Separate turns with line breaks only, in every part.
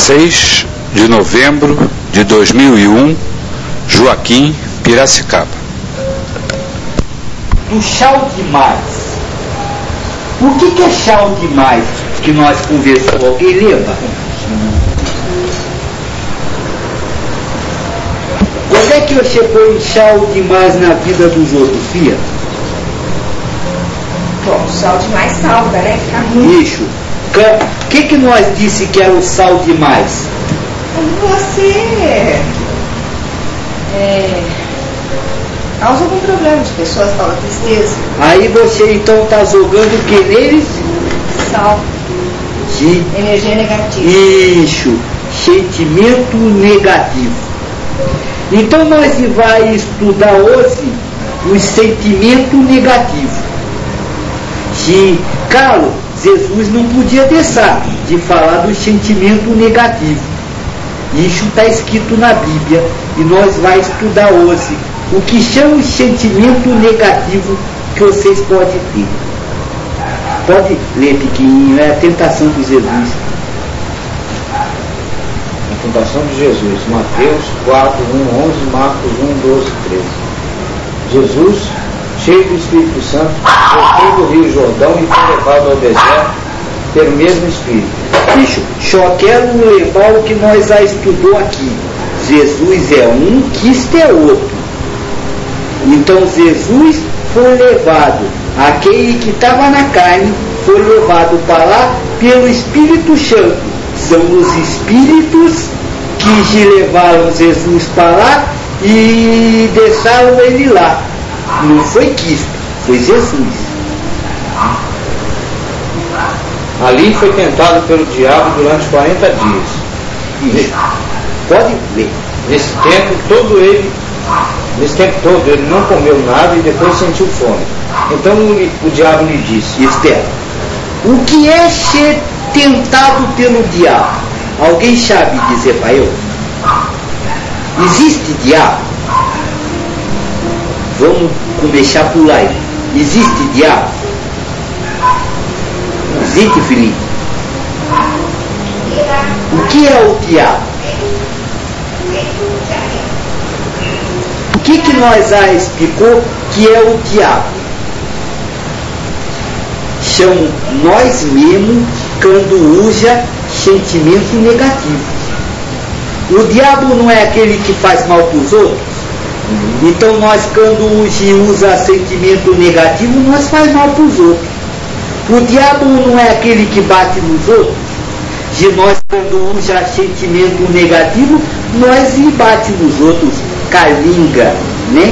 6 de novembro de 2001, Joaquim, Piracicaba.
Do chau demais. O que é chau demais que nós conversamos? Alguém lembra? Quando é que você põe chau demais na vida dos outros, filha?
Bom, sal demais salga, né? Fica ruim.
Isso. O que nós disse que era o sal demais?
Quando você causa algum problema de pessoas, fala tristeza.
Aí você então está jogando o que neles?
Sal.
De
energia negativa.
Isso. Sentimento negativo. Então nós vamos estudar hoje o sentimento negativo. De Carlos, Jesus não podia deixar de falar do sentimento negativo. Isso está escrito na Bíblia e nós vamos estudar hoje o que chama o sentimento negativo que vocês podem ter. Pode ler pequenininho, é a tentação de Jesus.
A tentação de Jesus, Mateus 4, 1, 11, Marcos 1, 12, 13. Jesus, cheio do Espírito Santo, voltou do Rio Jordão e foi levado ao deserto pelo mesmo Espírito.
Bicho, só quero levar o que nós já estudou aqui. Jesus é um, Cristo é outro. Então Jesus foi levado, aquele que estava na carne foi levado para lá pelo Espírito Santo. São os Espíritos que levaram Jesus para lá e deixaram ele lá. Não foi Cristo, foi Jesus.
Ali foi tentado pelo diabo durante 40 dias.
Isso. Pode ler.
Nesse tempo todo ele não comeu nada e depois sentiu fome. Então o diabo lhe disse:
Esther, o que é ser tentado pelo diabo? Alguém sabe dizer para eu? Existe diabo? Vamos começar por lá. Existe diabo? Existe, Felipe? O que é o diabo? O que nós já explicou que é o diabo? São nós mesmos quando usa sentimento negativo. O diabo não é aquele que faz mal para os outros? Então nós quando usa sentimento negativo, nós faz mal para os outros. O diabo não é aquele que bate nos outros? De nós quando usa sentimento negativo, nós bate nos outros, calinga, né?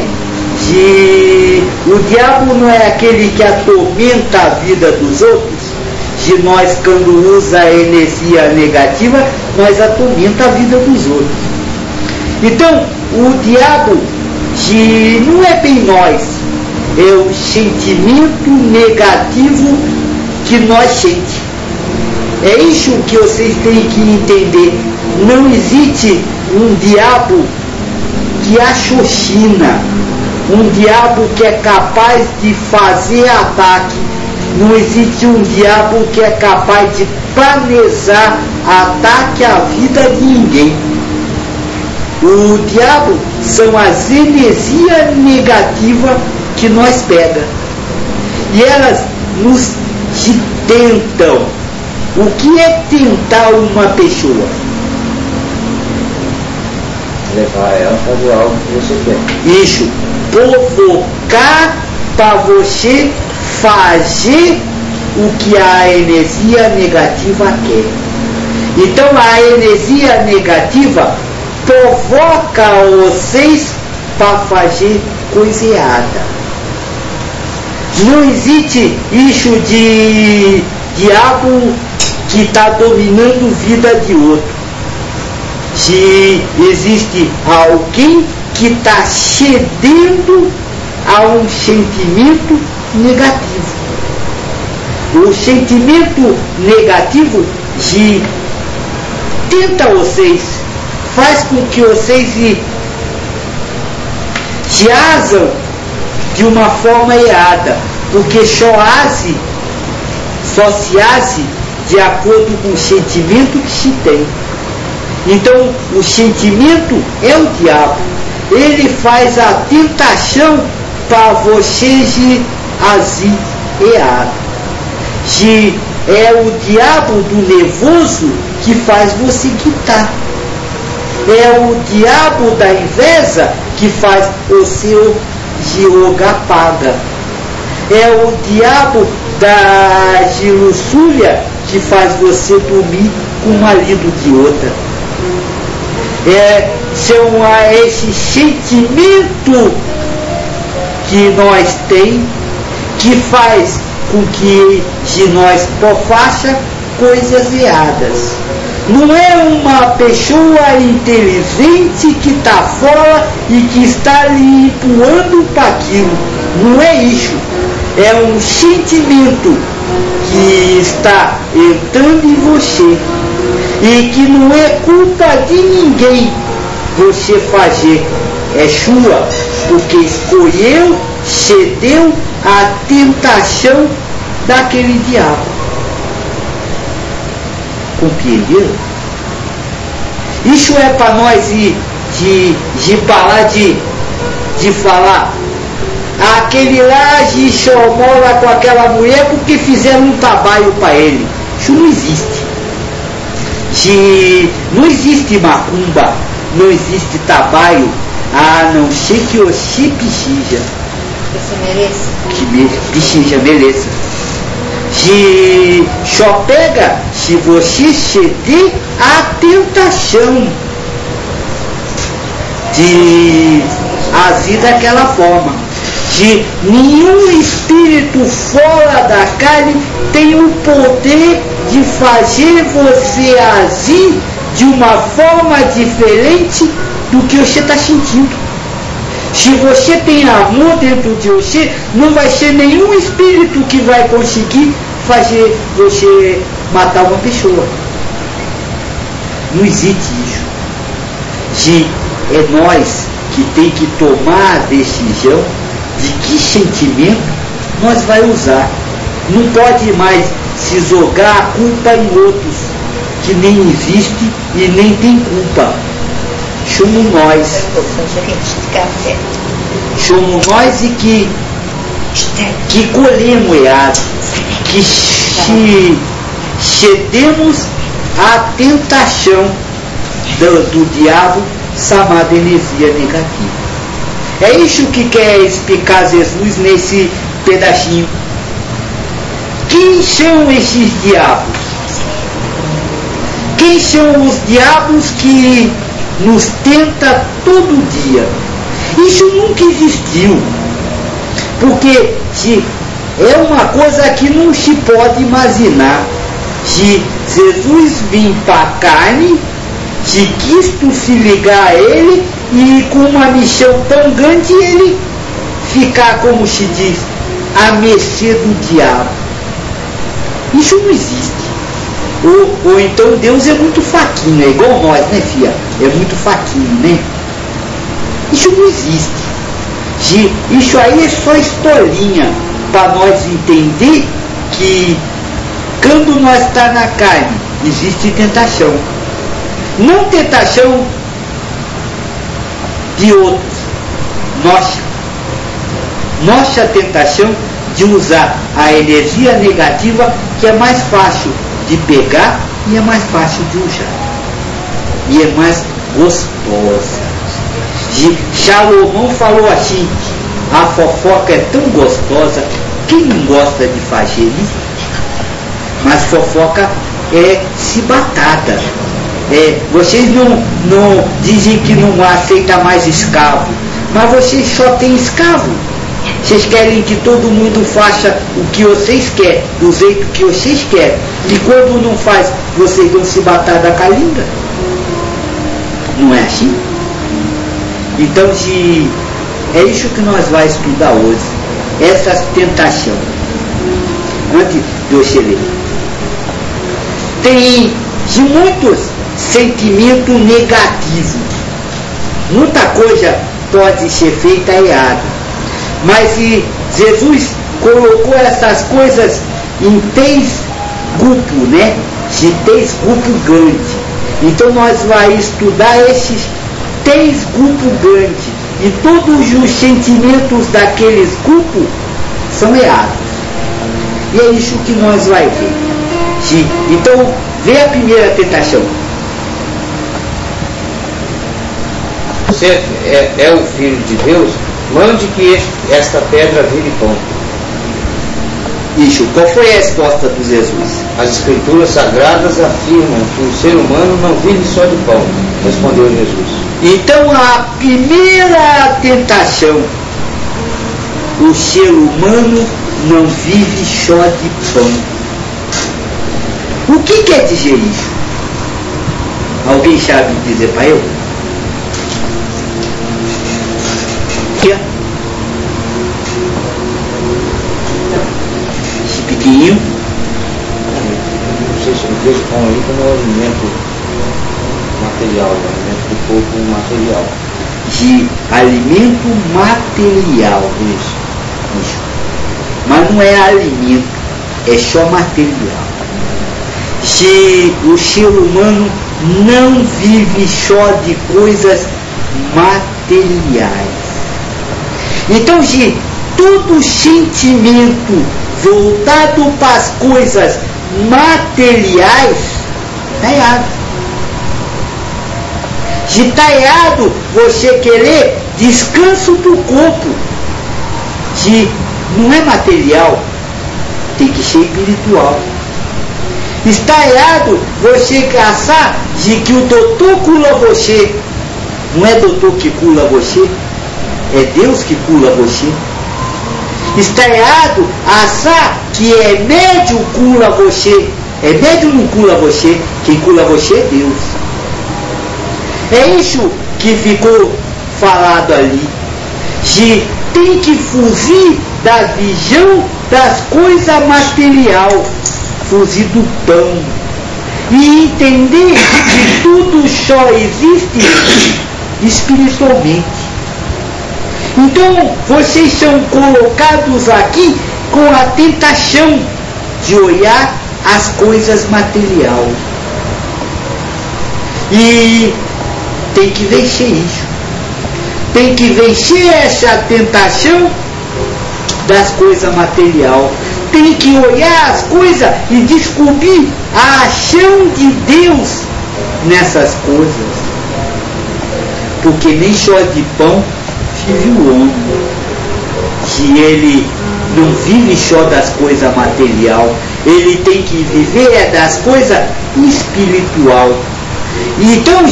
O diabo não é aquele que atormenta a vida dos outros? De nós quando usa a energia negativa, nós atormenta a vida dos outros. Então, o diabo não é bem nós, é o sentimento negativo que nós sentimos. É isso que vocês têm que entender. Não existe um diabo que raciocina, um diabo que é capaz de fazer ataque. Não existe um diabo que é capaz de planejar ataque à vida de ninguém. O diabo são as energias negativas que nós pegamos. E elas nos tentam. O que é tentar uma pessoa?
Levar ela a fazer algo que você quer.
Isso. Provocar para você fazer o que a energia negativa quer. Então a energia negativa provoca vocês para fazer coisa errada. Não existe isso de diabo que está dominando a vida de outro. Se existe alguém que está cedendo a um sentimento negativo. O sentimento negativo tenta vocês, faz com que vocês se asam de uma forma errada, porque só se age de acordo com o sentimento que se tem. Então, o sentimento é o diabo. Ele faz a tentação para você agir errado. É o diabo do nervoso que faz você gritar. É o diabo da inveja que faz você jogar paga. É o diabo da luxúria que faz você dormir com o marido de outra. São esse sentimento que nós temos que faz com que de nós faça coisas erradas. Não é uma pessoa inteligente que está fora e que está lhe empurrando para aquilo. Não é isso. É um sentimento que está entrando em você e que não é culpa de ninguém você fazer. É sua, porque escolheu, cedeu à tentação daquele diabo. Compreendeu? Isso é para nós de parar de falar. Aquele lá de chomola com aquela mulher porque fizeram um trabalho para ele. Isso não existe. Não existe macumba, não existe trabalho, a não ser que você precisa.
Você merece?
Que precisa, mereça. Só pega se você ceder à tentação de agir daquela forma. Nenhum espírito fora da carne tem o poder de fazer você agir de uma forma diferente do que você está sentindo. Se você tem amor dentro de você, não vai ser nenhum espírito que vai conseguir fazer você matar uma pessoa. Não existe isso. É nós que tem que tomar a decisão de que sentimento nós vai usar. Não pode mais se jogar a culpa em outros que nem existe e nem tem culpa. Somos nós. Somos nós e que colhemos errado, que cedemos à tentação do diabo chamada energia negativa. É isso que quer explicar Jesus nesse pedacinho. Quem são esses diabos? Quem são os diabos que nos tenta todo dia? Isso nunca existiu. Porque é uma coisa que não se pode imaginar. Se Jesus vir para a carne, se Cristo se ligar a ele e com uma missão tão grande ele ficar, como se diz, à mercê do diabo. Isso não existe. Ou então Deus é muito faquinho, é igual nós, né, filha? É muito faquinho, né? Isso não existe. Isso aí é só historinha para nós entender que quando nós está na carne existe tentação. Não tentação de outros. Nossa tentação de usar a energia negativa, que é mais fácil de pegar e é mais fácil de usar. E é mais gostosa. Salomão falou assim: a fofoca é tão gostosa, quem não gosta de fazer isso? Mas fofoca é cibatada. Vocês não dizem que não aceita mais escravo, mas vocês só têm escravo. Vocês querem que todo mundo faça o que vocês querem, do jeito que vocês querem. E quando não faz, vocês vão se batar da calinga. Não é assim? Então, é isso que nós vamos estudar hoje. Essa tentação. Antes de eu ler. Tem de muitos sentimentos negativos. Muita coisa pode ser feita errada. Mas Jesus colocou essas coisas em 3 grupos, né? De 3 grupos grandes. Então nós vamos estudar esses 3 grupos grandes, e todos os sentimentos daqueles grupos são errados. E é isso que nós vamos ver. Então, vê a primeira tentação.
Você é o Filho de Deus, mande que esta pedra vire pão.
Isso, qual foi a resposta de Jesus?
As Escrituras Sagradas afirmam que o ser humano não vive só de pão, respondeu Jesus.
Então, a primeira tentação, o ser humano não vive só de pão. O que quer dizer isso? Alguém sabe dizer para eu? Esse pequenininho.
Não sei se eu vejo pão aí como alimento material, alimento do corpo material.
De alimento material. Isso. Mas não é alimento, é só material. Se o ser humano não vive só de coisas materiais. Então, se todo sentimento voltado para as coisas materiais, está errado. Se está errado você querer descanso do corpo, se não é material, tem que ser espiritual. Está errado você caçar de que o doutor cura você. Não é doutor que cura você, é Deus que cura você. Está errado achar que é médium cura você. É médium não cura você, quem cura você é Deus. É isso que ficou falado ali. De tem que fugir da visão das coisas material, fugir do pão e entender que tudo só existe espiritualmente. Então vocês são colocados aqui com a tentação de olhar as coisas materiais e tem que vencer isso. Tem que vencer essa tentação das coisas materiais. Tem que olhar as coisas e descobrir a ação de Deus nessas coisas. Porque nem só de pão vive o homem. Se ele não vive só das coisas materiais, ele tem que viver das coisas espiritual. Então,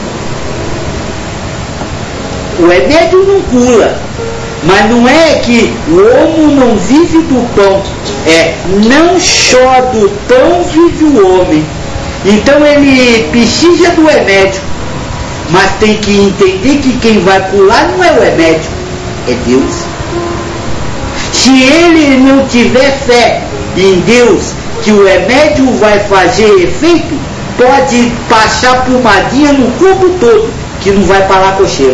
o remédio não cura, mas não é que o homem não vive do pão, é não só do pão vive o homem. Então ele precisa do remédio, mas tem que entender que quem vai curar não é o remédio, é Deus. Se ele não tiver fé em Deus que o remédio vai fazer efeito, pode passar pomadinha no corpo todo, que não vai parar cocheiro.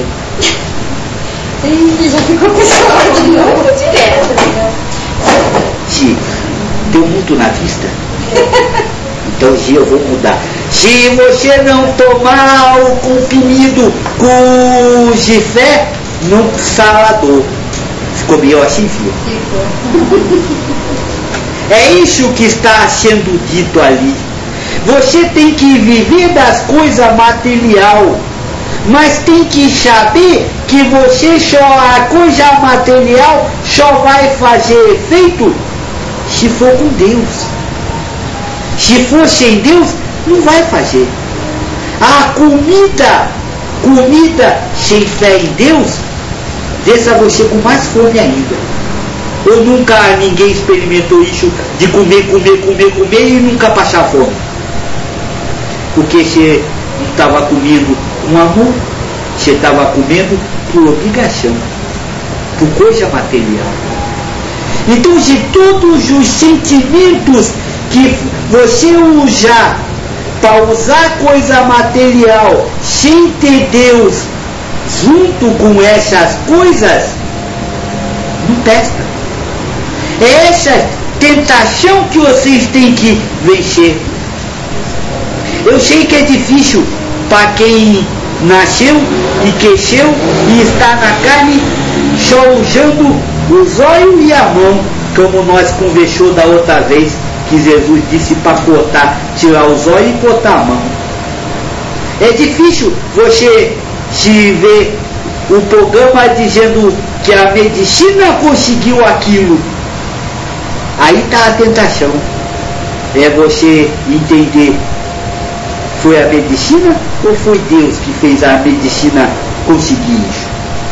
Já ficou pessoal de novo direto.
Se deu muito na vista, então eu vou mudar. Se você não tomar o comprimido com de fé, não salador. Ficou melhor assim, filho? Ficou. É isso que está sendo dito ali. Você tem que viver das coisas material, mas tem que saber que você só, a coisa material só vai fazer efeito se for com Deus. Se for sem Deus, não vai fazer. A comida sem fé em Deus, deixa você com mais fome ainda. Ou nunca ninguém experimentou isso de comer e nunca passar fome? Porque você não estava comendo com amor, você estava comendo por obrigação, por coisa material. Então, de todos os sentimentos que você usar para usar coisa material sem ter Deus junto com essas coisas, não presta. É essa tentação que vocês têm que vencer. Eu sei que é difícil para quem nasceu e cresceu e está na carne, só usando os olhos e a mão, como nós conversou da outra vez, que Jesus disse para cortar, tirar os olhos e cortar a mão. É difícil você se ver o programa dizendo que a medicina conseguiu aquilo. Aí está a tentação. É você entender, foi a medicina ou foi Deus que fez a medicina conseguir isso?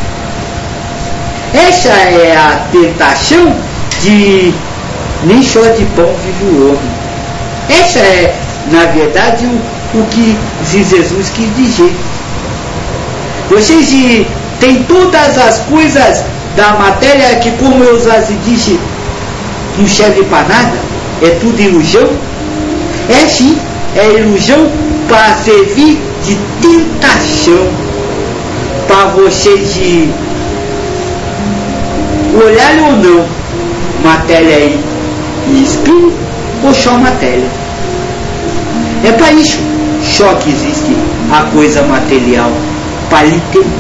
Essa é a tentação de nem só de pão vive o homem. Essa é, na verdade, o que Jesus quis dizer. Vocês têm todas as coisas da matéria que, como eu já disse, não serve para nada, é tudo ilusão. É sim, é ilusão para servir de tentação, para vocês olharem ou não matéria e espírito, ou só matéria. É para isso só que existe a coisa material, para lhe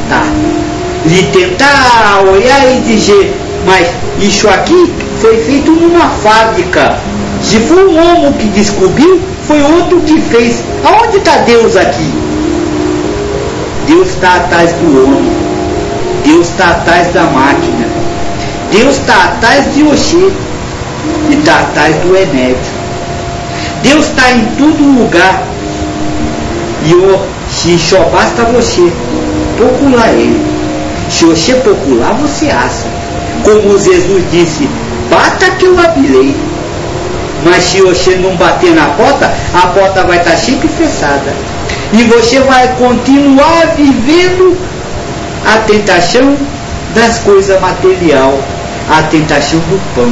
tentar olhar e dizer, mas isso aqui foi feito numa fábrica. Se foi um homem que descobriu, foi outro que fez. Aonde está Deus aqui? Deus está atrás do homem. Deus está atrás da máquina. Deus está atrás de você. E está atrás do remédio. Deus está em todo lugar. E se só basta você procurar Ele. Se você procurar, você acha. Como Jesus disse, bata que eu abrirei. Mas se você não bater na porta, a porta vai estar sempre fechada. E você vai continuar vivendo a tentação das coisas materiais, a tentação do pão.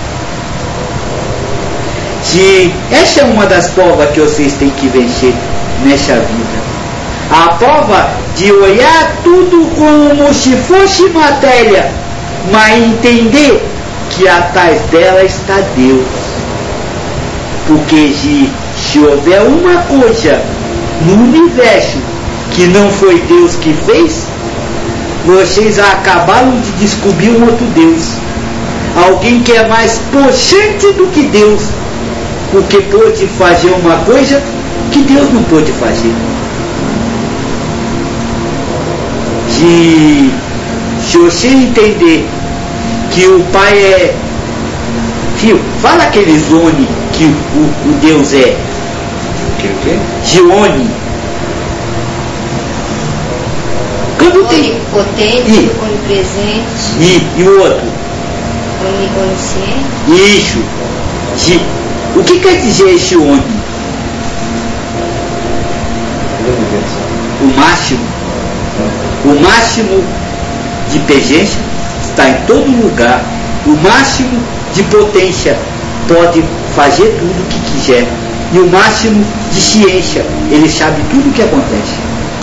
Que essa é uma das provas que vocês têm que vencer nessa vida. A prova de olhar tudo como se fosse matéria, mas entender que atrás dela está Deus. Porque se houver uma coisa no universo que não foi Deus que fez, vocês acabaram de descobrir um outro Deus. Alguém que é mais potente do que Deus, porque pôde fazer uma coisa que Deus não pôde fazer. Se você entender que o Pai é... Filho, fala aquele Zone que o Deus é.
O quê?
Gione. Quando tem...
Onipotente, onipresente.
E o outro?
Onisciente.
Isso. O que quer dizer Gione? O máximo. O máximo de presença está em todo lugar. O máximo de potência pode fazer tudo o que quiser. E o máximo de ciência, ele sabe tudo o que acontece.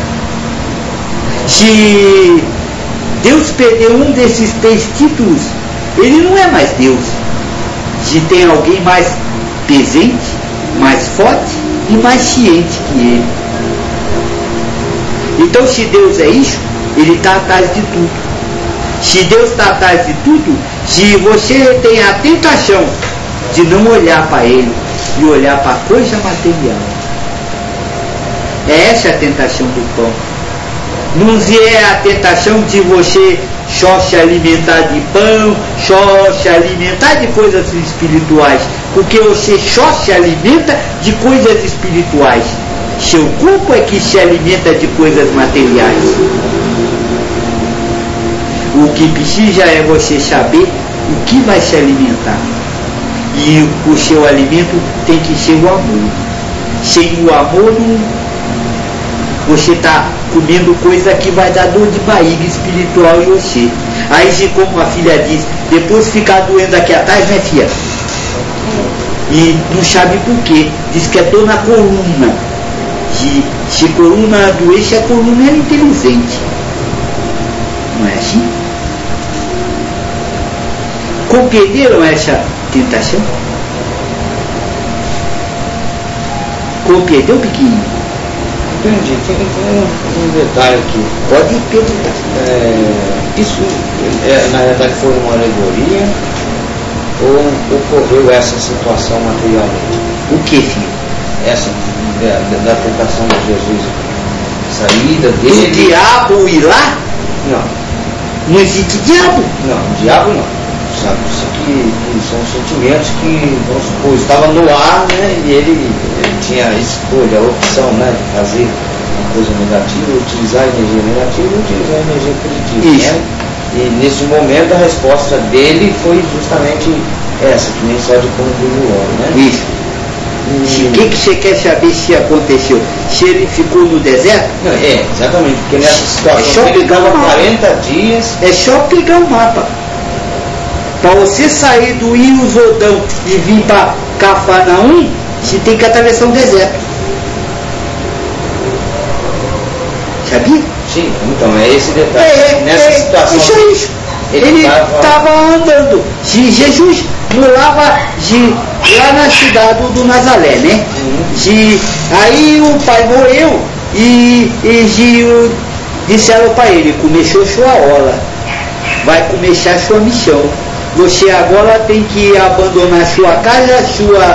Se Deus perdeu um desses 3 títulos, ele não é mais Deus. Se tem alguém mais presente, mais forte e mais ciente que ele. Então, se Deus é isso, ele está atrás de tudo. Se Deus está atrás de tudo, se você tem a tentação de não olhar para Ele e olhar para a coisa material, é essa a tentação do pão. Não é a tentação de você só se alimentar de pão, só se alimentar de coisas espirituais, porque você só se alimenta de coisas espirituais. Seu corpo é que se alimenta de coisas materiais. O que precisa é você saber o que vai se alimentar. E o seu alimento tem que ser o amor. Sem o amor, você está comendo coisa que vai dar dor de barriga espiritual em você. Aí, como a filha diz, depois ficar doendo aqui atrás, né, filha? E não sabe por quê. Diz que é dor na coluna. Se coluna doente, a coluna é inteligente. Não é assim? Compreenderam essa tentação? Compreendeu, Piquinho?
Entendi. Tem um detalhe aqui.
Pode perguntar.
Isso, na verdade, foi uma alegoria ou ocorreu essa situação materialmente?
O que, filho?
Essa da tentação de Jesus, saída dele.
O diabo ir lá?
Não.
Não existe diabo.
Não, o diabo não. Sabe-se que são sentimentos que, vamos supor, estavam no ar, né? E ele tinha a escolha, a opção, né? De fazer uma coisa negativa, utilizar a energia negativa e utilizar a energia positiva.
Isso.
Né? E nesse momento a resposta dele foi justamente essa, que nem só de como do homem, né?
Isso. O que você quer saber se aconteceu? Se ele ficou no deserto?
Não, exatamente, porque nessa situação ele estava 40 dias.
É só pegar o mapa. Para você sair do Rio Jordão e vir para Cafarnaum, você tem que atravessar um deserto. Sabia?
Sim, então é esse detalhe. Nessa situação.
Isso. Ele estava andando. Jesus morava lá na cidade do Nazaré, né? Aí o pai morreu e disseram para ele: começou sua hora, vai começar sua missão. Você agora tem que abandonar sua casa,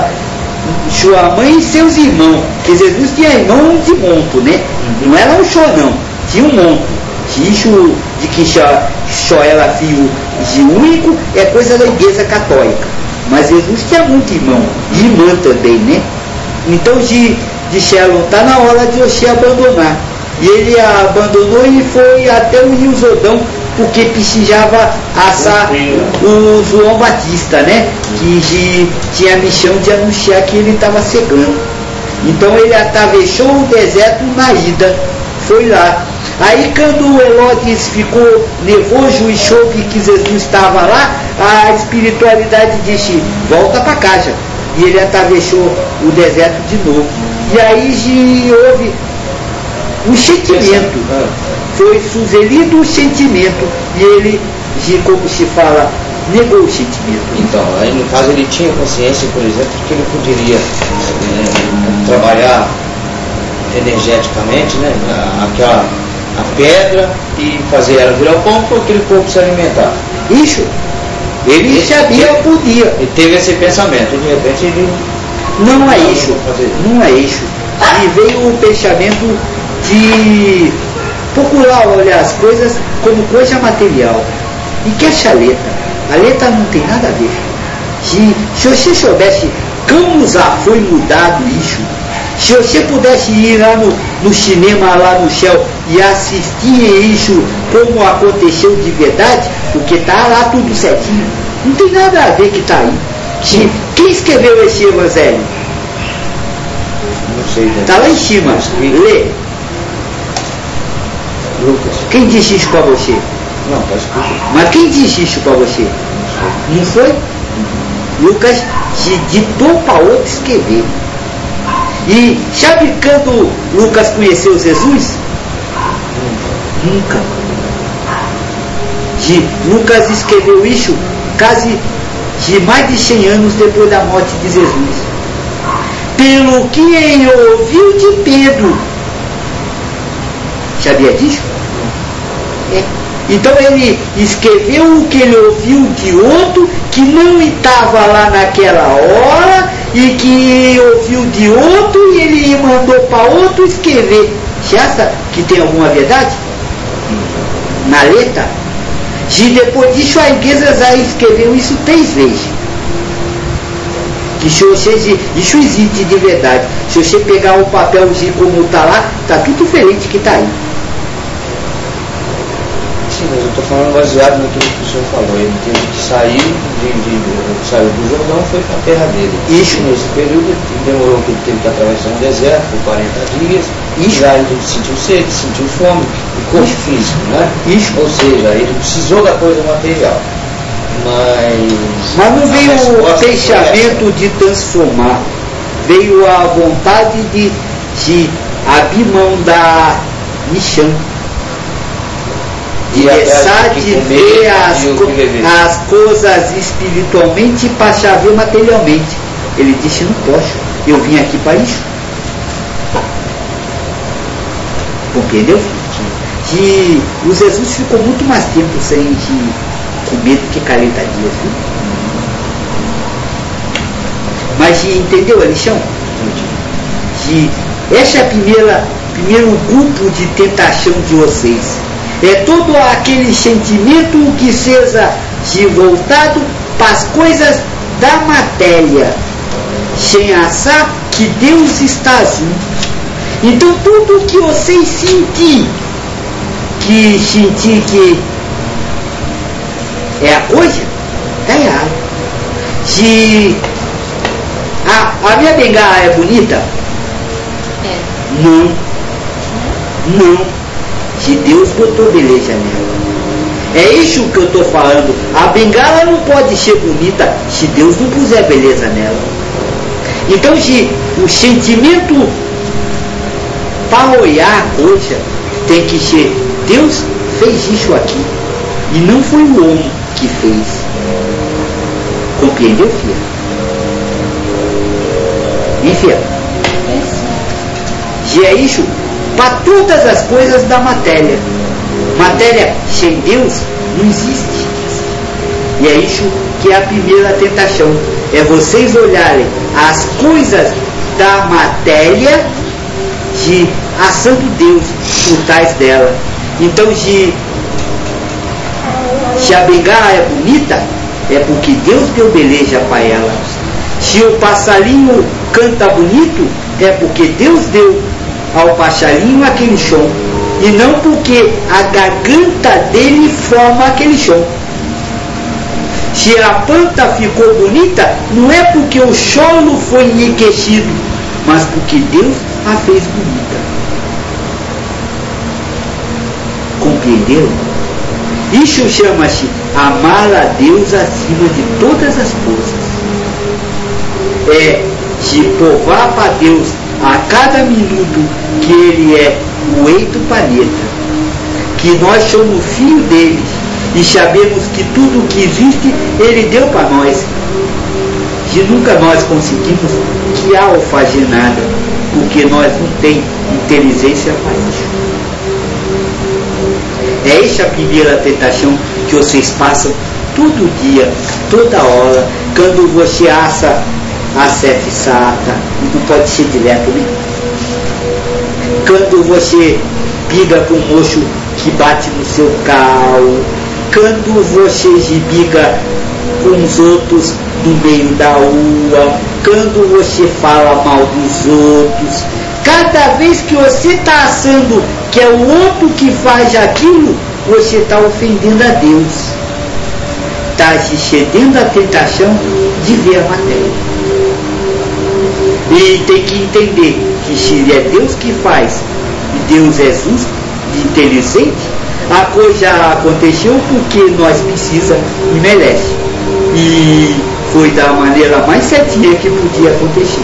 sua mãe e seus irmãos. Porque Jesus tinha irmão de monto, né? Não era um só não, tinha um monto. Isso de que só era filho de único é coisa da igreja católica. Mas Jesus tinha muito irmão, e irmã também, né? Então disseram, está na hora de você abandonar. E ele abandonou e foi até o Rio Jordão, porque precisava assar o João Batista, né? Que tinha a missão de anunciar que ele estava cegando. Então ele atravessou o deserto na ida, foi lá. Aí quando Herodes ficou nervoso e soube que Jesus estava lá, a espiritualidade disse, volta para casa. E ele atravessou o deserto de novo. E aí houve um sentimento. Foi sugerido o sentimento. E ele, como se fala, negou o sentimento.
Então, aí no caso ele tinha consciência, por exemplo, que ele poderia trabalhar energeticamente, né? A pedra e fazer ela virar o pão para aquele corpo se alimentar.
Isso. Ele sabia que podia.
Ele teve esse pensamento e de repente ele...
Não é isso. Não é isso. E veio o pensamento de procurar olhar as coisas como coisa material. E que essa letra? A letra não tem nada a ver. Se você soubesse como já foi mudado isso, se você pudesse ir lá no cinema, lá no céu, e assistir isso como aconteceu de verdade, porque está lá tudo certinho. Não tem nada a ver que está aí. Quem escreveu esse evangelho?
Não sei.
Está lá em cima. Lê.
Lucas.
Quem disse isso para você?
Não, está escrito.
Mas quem disse isso para você? Não foi? Lucas ditou para outro escrever. E sabe quando Lucas conheceu Jesus? Nunca. Lucas escreveu isso quase de mais de 100 anos depois da morte de Jesus. Pelo que ele ouviu de Pedro. Sabia disso? Então ele escreveu o que ele ouviu de outro que não estava lá naquela hora e que ouviu de outro e ele mandou para outro escrever. Você acha que tem alguma verdade? Na letra? E depois disso a igreja já escreveu isso 3 vezes. Que isso existe de verdade. Se você pegar o papelzinho como está lá, está tudo diferente que está aí.
Sim, mas eu estou falando baseado naquilo que o senhor falou. Ele teve que sair saiu do Jordão e foi para a terra dele.
Isso.
Nesse período demorou que ele teve que atravessar um deserto por 40 dias.
Isso.
Já ele sentiu sede, sentiu fome, o corpo físico, né?
Isso.
Ou seja, ele precisou da coisa material.
Mas não veio o pensamento de transformar. Veio a vontade de abrir mão da missão. De deixar de ver as coisas espiritualmente e passar a ver materialmente. Ele disse, não posso, eu vim aqui para isso. Compreendeu? Que o Jesus ficou muito mais tempo sem comer do que 40 dias, viu? Mas entendeu a lição? Que esse é o primeiro grupo de tentação de vocês. É todo aquele sentimento que seja de voltado para as coisas da matéria, sem achar que Deus está junto. Então tudo que vocês sentir que é a coisa, está errado. Se a minha bengala é bonita?
É.
Não. Se Deus botou beleza nela. É isso que eu estou falando. A bengala não pode ser bonita se Deus não puser beleza nela. Então, se o sentimento para olhar a coisa tem que ser: Deus fez isso aqui e não foi o homem que fez. Compreendeu, filha? Enfim, e é isso para todas as coisas da matéria. Matéria sem Deus não existe. E é isso que é a primeira tentação. É vocês olharem as coisas da matéria de achando Deus por trás dela. Então, se a bengala é bonita, é porque Deus deu beleza para ela. Se o passarinho canta bonito, é porque Deus deu ao passarinho aquele som, e não porque a garganta dele forma aquele som. Se a planta ficou bonita, não é porque o solo foi enriquecido, mas porque Deus a fez bonita. Compreenderam? Isso chama-se amar a Deus acima de todas as coisas. É de provar para Deus a cada minuto que Ele é o rei do planeta, que nós somos filhos dele e sabemos que tudo que existe Ele deu para nós. E nunca nós conseguimos criar ou fazer nada, porque nós não temos inteligência para isso. É essa a primeira tentação que vocês passam todo dia, toda hora, quando você acha a sete sata, não pode ser direto, né? Quando você briga com o moço que bate no seu carro, quando você briga com os outros no meio da rua, quando você fala mal dos outros, cada vez que você está achando que é o outro que faz aquilo, você está ofendendo a Deus, está se cedendo à tentação de ver a matéria. E tem que entender que se é Deus que faz e Deus é justo e inteligente, a coisa aconteceu porque nós precisamos e merece. E foi da maneira mais certinha que podia acontecer.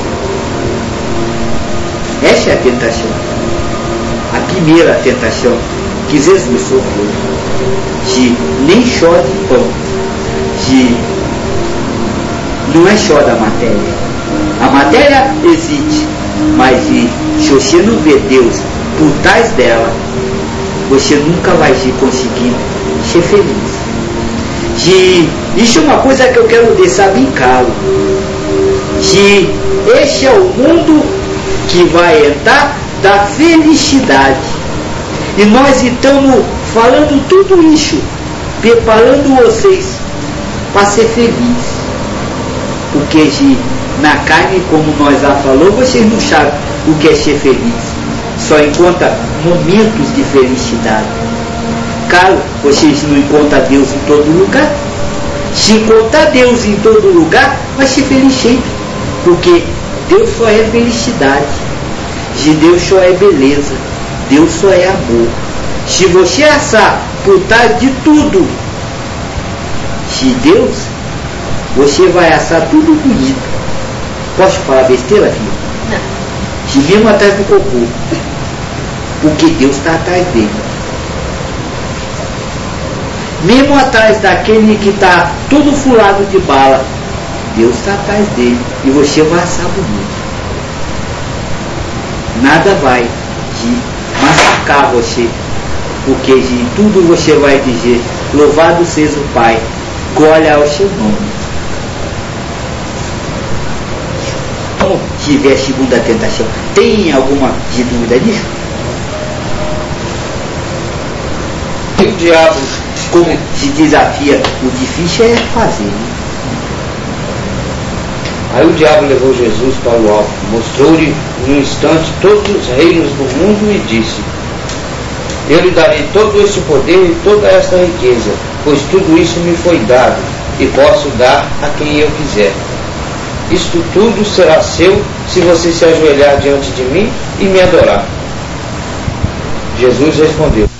Essa é a tentação. A primeira tentação que Jesus sofreu. De nem só de pão. De não é só da matéria. A matéria existe, mas se você não vê Deus por trás dela, você nunca vai conseguir ser feliz. E isso é uma coisa que eu quero deixar bem claro. Que este é o mundo que vai entrar da felicidade. E nós estamos falando tudo isso, preparando vocês para ser felizes. Porque na carne, como nós já falamos, vocês não sabem o que é ser feliz. Só encontra momentos de felicidade. Claro, vocês não encontram Deus em todo lugar. Se encontrar Deus em todo lugar, vai ser feliz sempre. Porque Deus só é felicidade. De Deus só é beleza. Deus só é amor. Se você achar por trás de tudo de Deus, você vai achar tudo bonito. Posso falar besteira, filho?
Não.
Se mesmo atrás do cocô, porque Deus está atrás dele. Mesmo atrás daquele que está todo furado de bala, Deus está atrás dele e você vai achar bonito. Nada vai te machucar. marcar você, porque de tudo você vai dizer: louvado seja o Pai, glória ao seu nome. Como tiver a segunda tentação, tem alguma de dúvida disso?
E o diabo,
Como se desafia, o difícil é fazer, né?
aí o diabo levou Jesus para o alto, mostrou-lhe num instante todos os reinos do mundo e disse: eu lhe darei todo este poder e toda esta riqueza, pois tudo isso me foi dado, e posso dar a quem eu quiser. Isto tudo será seu se você se ajoelhar diante de mim e me adorar. Jesus respondeu: